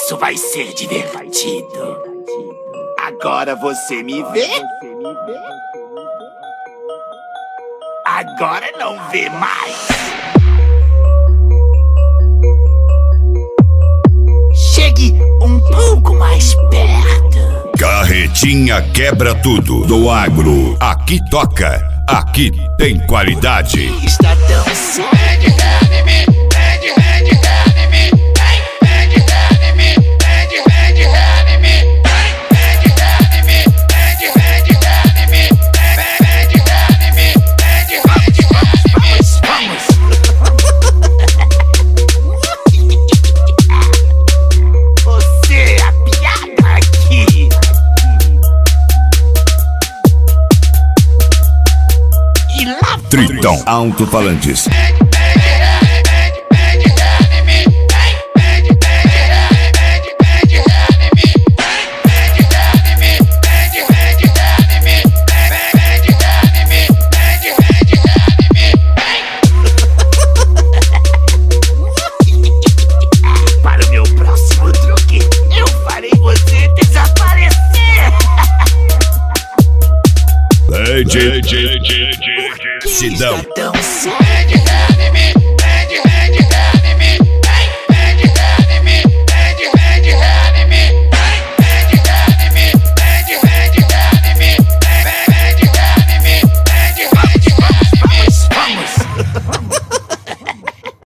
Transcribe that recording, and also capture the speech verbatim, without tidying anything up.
Isso vai ser divertido. Agora você me vê? Agora não vê mais. Chegue um pouco mais perto. Carretinha quebra tudo do agro. Aqui toca, aqui tem qualidade. Está tão sério. Tritão Alto-Falantes. Para o meu próximo truque, eu farei você desaparecer. Lady, Sidão. Tão sério.